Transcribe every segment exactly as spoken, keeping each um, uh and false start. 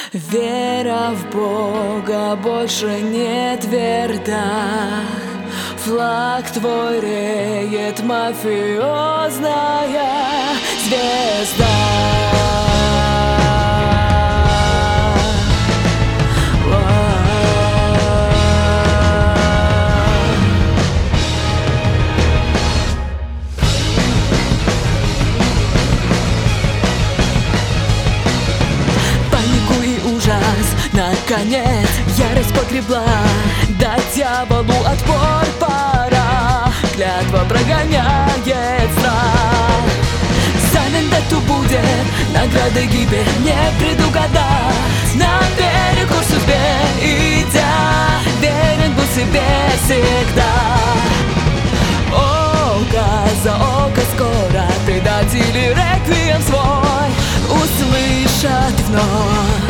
Вера в Бога больше не тверда. Флаг твой реет, мафиозная звезда. Наконец ярость погребла, дать дьяволу отпор пора. Клятва прогоняет страх. За вендетту будет награда гибель, не предугадать. Наперекор судьбе идя, верен был себе всегда. Око за око скоро предатели реквием свой услышат вновь.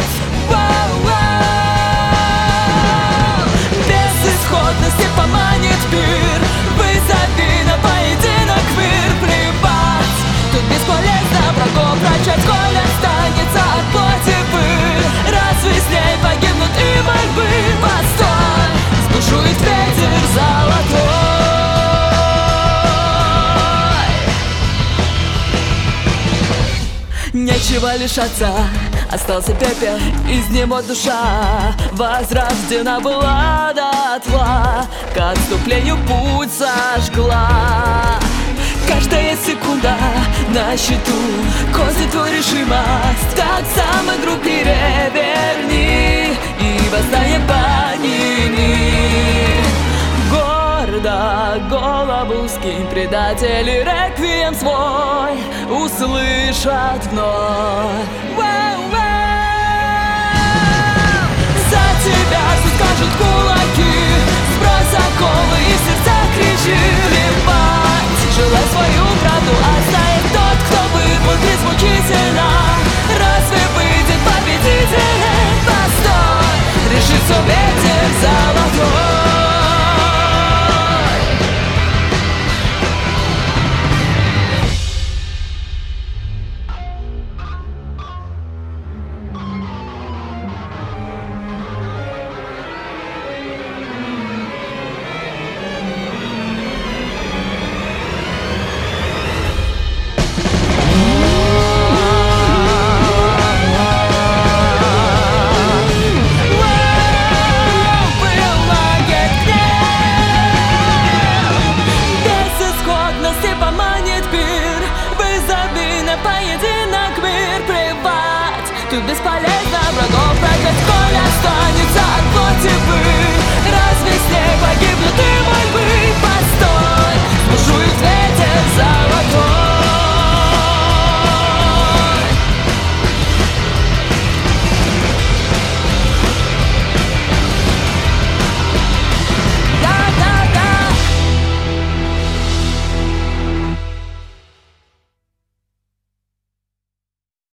Безысходности поманит пир, вызови на поединок мир. Плевать, тут бесполезно врагов прощать, коль останется от плоти пыль. Разве с ней погибнут и мольбы? Постой, сбушует ветер золотой. Нечего лишаться, остался пепел, из него душа возрождена была дотла, к отступлению путь сожгла. Каждая секунда на счету, козырь твой решимость, так сам игру переверни и восстание подними. Гордо голову скинь, предатели реквием свой услышат вновь. Тебя что скажут кулаки, сбрось оковы и в сердцах кричи. Плевать, желай свою правду, оставит тот, кто выпустит мучительно. Разве выйдет победителем? Постой, решится ветер золотой. Поединок мир, плевать, тут бесполезно врагов прокать, коль останется от плоти пыль. Разве с ней погибнут и